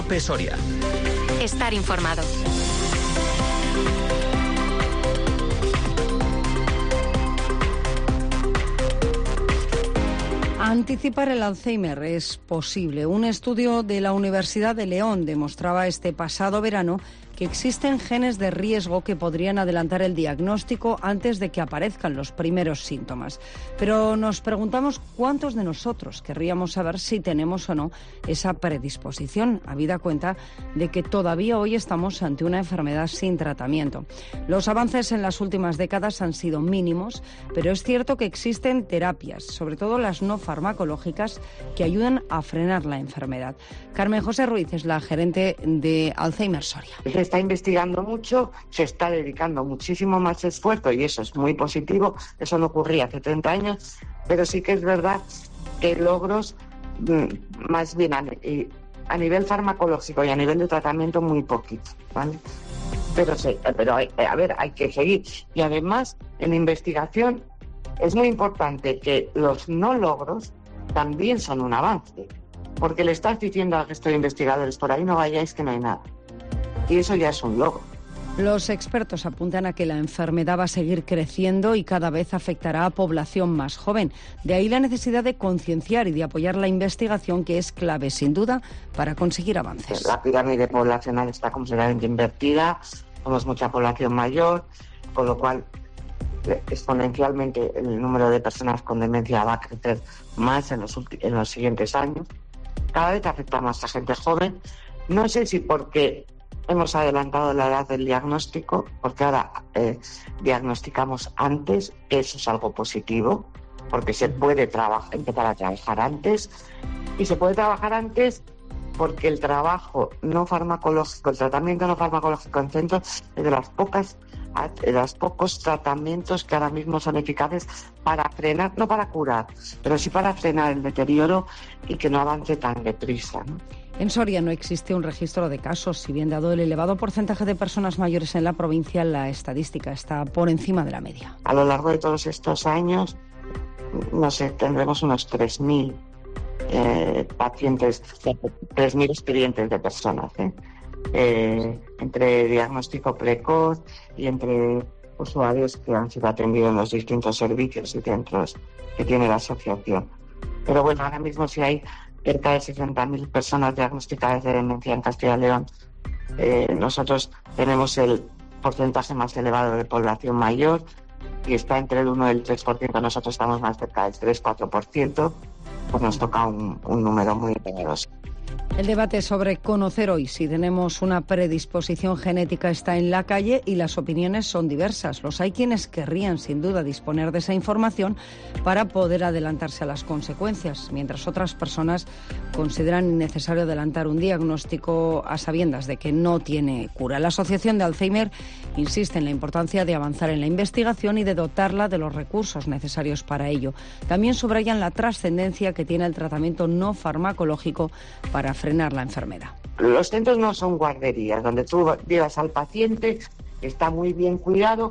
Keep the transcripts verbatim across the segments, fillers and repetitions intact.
COPE Soria. Estar informado. Anticipar el Alzheimer es posible. Un estudio de la Universidad de León demostraba este pasado verano que existen genes de riesgo que podrían adelantar el diagnóstico antes de que aparezcan los primeros síntomas. Pero nos preguntamos cuántos de nosotros querríamos saber si tenemos o no esa predisposición, habida cuenta de que todavía hoy estamos ante una enfermedad sin tratamiento. Los avances en las últimas décadas han sido mínimos, pero es cierto que existen terapias, sobre todo las no farmacológicas, que ayudan a frenar la enfermedad. Carmen José Ruiz es la gerente de Alzheimer Soria. Se está investigando mucho, se está dedicando muchísimo más esfuerzo y eso es muy positivo. Eso no ocurría hace treinta años, pero sí que es verdad que logros más bien a, a nivel farmacológico y a nivel de tratamiento muy poquito, ¿vale? Pero, sí, pero hay, a ver, hay que seguir. Y además, en investigación es muy importante que los no logros también son un avance, porque le estás diciendo al resto de investigadores, por ahí no vayáis que no hay nada. Y eso ya es un logro. Los expertos apuntan a que la enfermedad va a seguir creciendo y cada vez afectará a población más joven. De ahí la necesidad de concienciar y de apoyar la investigación, que es clave, sin duda, para conseguir avances. La pirámide poblacional está considerablemente invertida, somos mucha población mayor, con lo cual exponencialmente el número de personas con demencia va a crecer más en los, ulti- en los siguientes años. Cada vez afecta más a gente joven. No sé si porque hemos adelantado la edad del diagnóstico, porque ahora eh, diagnosticamos antes, eso es algo positivo, porque se puede trabajar, empezar a trabajar antes, y se puede trabajar antes porque el trabajo no farmacológico, el tratamiento no farmacológico en centros es de las pocas, de los pocos tratamientos que ahora mismo son eficaces para frenar, no para curar, pero sí para frenar el deterioro y que no avance tan deprisa, ¿no? En Soria no existe un registro de casos, si bien dado el elevado porcentaje de personas mayores en la provincia, la estadística está por encima de la media. A lo largo de todos estos años, no sé, tendremos unos tres mil eh, pacientes, tres mil expedientes de personas, ¿eh? Eh, entre diagnóstico precoz y entre usuarios que han sido atendidos en los distintos servicios y centros que tiene la asociación. Pero bueno, ahora mismo sí hay cerca de sesenta mil personas diagnosticadas de demencia en Castilla y León. Eh, nosotros tenemos el porcentaje más elevado de población mayor y está entre el uno y el tres por ciento. Nosotros estamos más cerca del tres cuatro por ciento, pues nos toca un, un número muy numeroso. El debate sobre conocer hoy si tenemos una predisposición genética está en la calle y las opiniones son diversas. Los hay quienes querrían, sin duda, disponer de esa información para poder adelantarse a las consecuencias, mientras otras personas consideran innecesario adelantar un diagnóstico a sabiendas de que no tiene cura. La Asociación de Alzheimer insiste en la importancia de avanzar en la investigación y de dotarla de los recursos necesarios para ello. También subrayan la trascendencia que tiene el tratamiento no farmacológico para frenar la enfermedad. Los centros no son guarderías donde tú llevas al paciente, está muy bien cuidado,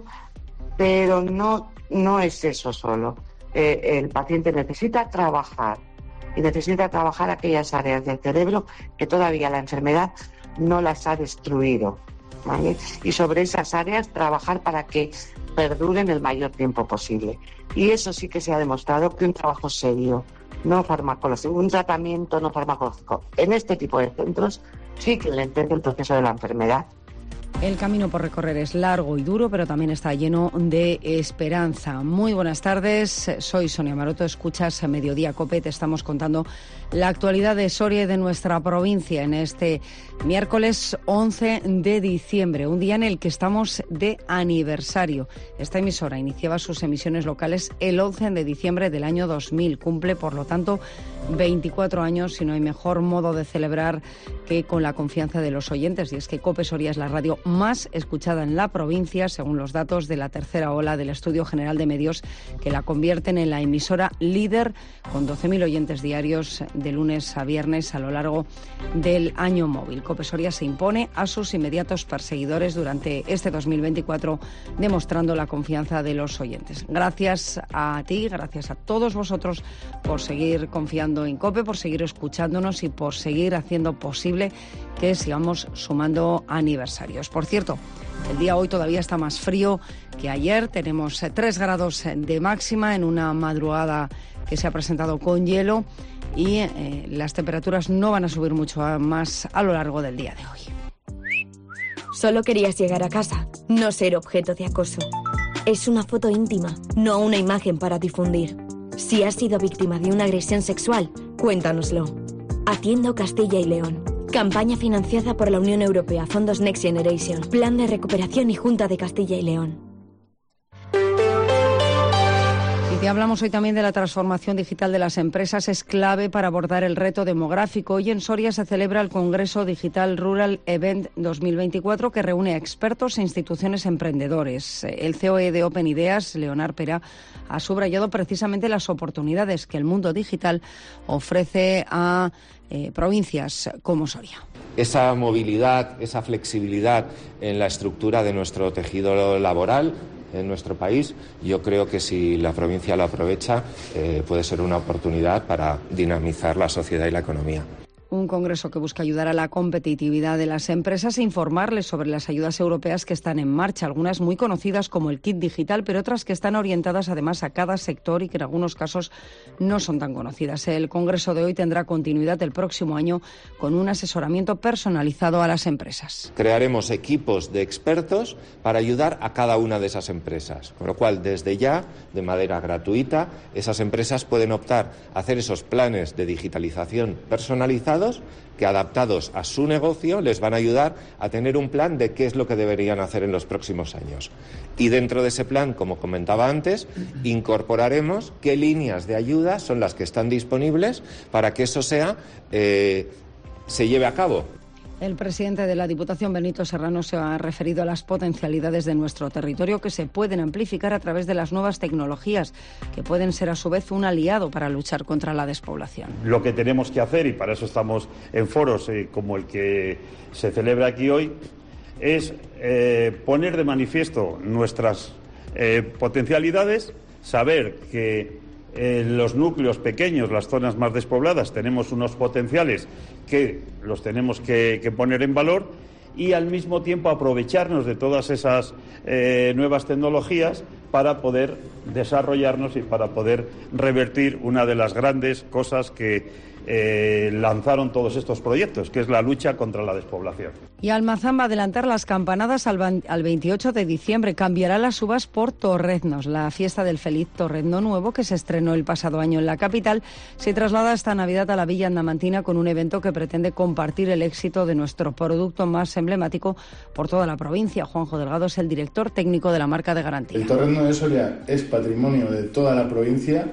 pero no, no es eso solo. Eh, el paciente necesita trabajar y necesita trabajar aquellas áreas del cerebro que todavía la enfermedad no las ha destruido, ¿vale? Y sobre esas áreas trabajar para que perduren el mayor tiempo posible. Y eso sí que se ha demostrado que un trabajo serio, no farmacológico, un tratamiento no farmacológico en este tipo de centros sí que le entiende el proceso de la enfermedad. El camino por recorrer es largo y duro, pero también está lleno de esperanza. Muy buenas tardes, soy Sonia Maroto, escuchas Mediodía COPE, te estamos contando la actualidad de Soria y de nuestra provincia en este miércoles once de diciembre, un día en el que estamos de aniversario. Esta emisora iniciaba sus emisiones locales el once de diciembre del año dos mil, cumple por lo tanto veinticuatro años y no hay mejor modo de celebrar que con la confianza de los oyentes, y es que COPE Soria es la radio radio más escuchada en la provincia, según los datos de la tercera ola del Estudio General de Medios, que la convierten en la emisora líder con doce mil oyentes diarios de lunes a viernes a lo largo del año móvil. COPE Soria se impone a sus inmediatos perseguidores durante este dos mil veinticuatro, demostrando la confianza de los oyentes. Gracias a ti, gracias a todos vosotros por seguir confiando en COPE, por seguir escuchándonos y por seguir haciendo posible que sigamos sumando aniversarios. Por cierto, el día hoy todavía está más frío que ayer. Tenemos tres grados de máxima en una madrugada que se ha presentado con hielo y eh, las temperaturas no van a subir mucho más a lo largo del día de hoy. Solo querías llegar a casa, no ser objeto de acoso. Es una foto íntima, no una imagen para difundir. Si has sido víctima de una agresión sexual, cuéntanoslo. Haciendo Castilla y León. Campaña financiada por la Unión Europea, Fondos Next Generation, Plan de Recuperación y Junta de Castilla y León. Y te hablamos hoy también de la transformación digital de las empresas. Es clave para abordar el reto demográfico. Hoy en Soria se celebra el Congreso Digital Rural Event dos mil veinticuatro, que reúne a expertos e instituciones emprendedores. El C E O de Open Ideas, Leonard Pera, ha subrayado precisamente las oportunidades que el mundo digital ofrece a eh, provincias como Soria. Esa movilidad, esa flexibilidad en la estructura de nuestro tejido laboral en nuestro país, yo creo que si la provincia lo aprovecha, eh, puede ser una oportunidad para dinamizar la sociedad y la economía. Un congreso que busca ayudar a la competitividad de las empresas e informarles sobre las ayudas europeas que están en marcha, algunas muy conocidas como el Kit Digital, pero otras que están orientadas además a cada sector y que en algunos casos no son tan conocidas. El congreso de hoy tendrá continuidad el próximo año con un asesoramiento personalizado a las empresas. Crearemos equipos de expertos para ayudar a cada una de esas empresas, con lo cual desde ya, de manera gratuita, esas empresas pueden optar a hacer esos planes de digitalización personalizados que, adaptados a su negocio, les van a ayudar a tener un plan de qué es lo que deberían hacer en los próximos años. Y dentro de ese plan, como comentaba antes, incorporaremos qué líneas de ayuda son las que están disponibles para que eso sea, eh, se lleve a cabo. El presidente de la Diputación, Benito Serrano, se ha referido a las potencialidades de nuestro territorio que se pueden amplificar a través de las nuevas tecnologías, que pueden ser a su vez un aliado para luchar contra la despoblación. Lo que tenemos que hacer, y para eso estamos en foros eh, como el que se celebra aquí hoy, es eh, poner de manifiesto nuestras eh, potencialidades, saber que en los núcleos pequeños, las zonas más despobladas, tenemos unos potenciales que los tenemos que, que poner en valor y al mismo tiempo aprovecharnos de todas esas eh, nuevas tecnologías para poder desarrollarnos y para poder revertir una de las grandes cosas que eh, lanzaron todos estos proyectos, que es la lucha contra la despoblación. Y Almazán va a adelantar las campanadas al, al veintiocho de diciembre. Cambiará las uvas por torreznos. La fiesta del feliz torrezno nuevo, que se estrenó el pasado año en la capital, se traslada esta Navidad a la Villa Andamantina con un evento que pretende compartir el éxito de nuestro producto más emblemático por toda la provincia. Juanjo Delgado es el director técnico de la marca de garantía. El torrezno de Soria es patrimonio de toda la provincia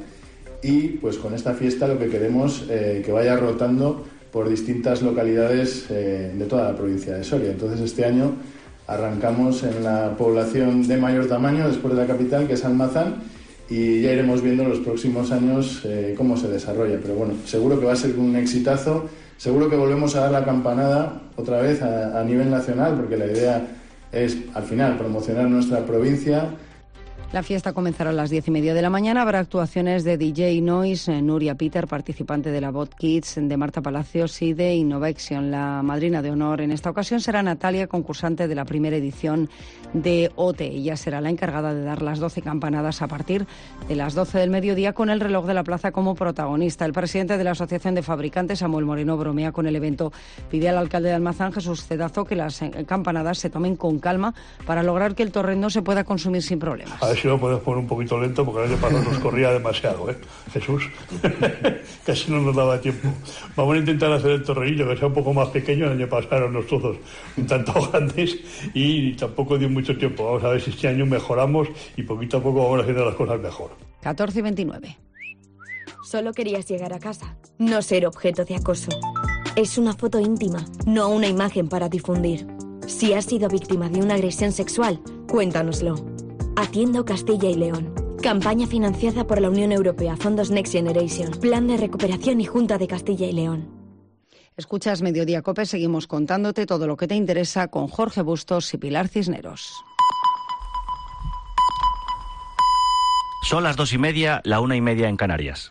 y pues con esta fiesta lo que queremos es eh, que vaya rotando por distintas localidades eh, de toda la provincia de Soria. Entonces este año arrancamos en la población de mayor tamaño después de la capital, que es Almazán, y ya iremos viendo los próximos años eh, cómo se desarrolla. Pero bueno, seguro que va a ser un exitazo, seguro que volvemos a dar la campanada otra vez a, a nivel nacional, porque la idea es al final promocionar nuestra provincia. La fiesta comenzará a las diez y media de la mañana. Habrá actuaciones de D J Noise, Nuria Peter, participante de la Bot Kids, de Marta Palacios y de Innovaction. La madrina de honor en esta ocasión será Natalia, concursante de la primera edición de O T. Ella será la encargada de dar las doce campanadas a partir de las doce del mediodía, con el reloj de la plaza como protagonista. El presidente de la Asociación de Fabricantes, Samuel Moreno, bromea con el evento. Pide al alcalde de Almazán, Jesús Cedazo, que las campanadas se tomen con calma para lograr que el torrezno se pueda consumir sin problemas. Si lo podemos poner un poquito lento, porque el año pasado nos corría demasiado, ¿eh? Jesús, casi no nos daba tiempo. Vamos a intentar hacer el torrenillo que sea un poco más pequeño. El año pasado eran los trozos un tanto grandes y tampoco dio mucho tiempo. Vamos a ver si este año mejoramos y poquito a poco vamos haciendo las cosas mejor. catorce y veintinueve. Solo querías llegar a casa, no ser objeto de acoso. Es una foto íntima, no una imagen para difundir. Si has sido víctima de una agresión sexual, cuéntanoslo. Atiendo Castilla y León. Campaña financiada por la Unión Europea, Fondos Next Generation, Plan de Recuperación y Junta de Castilla y León. Escuchas Mediodía Cope, seguimos contándote todo lo que te interesa con Jorge Bustos y Pilar Cisneros. Son las dos y media, la una y media en Canarias.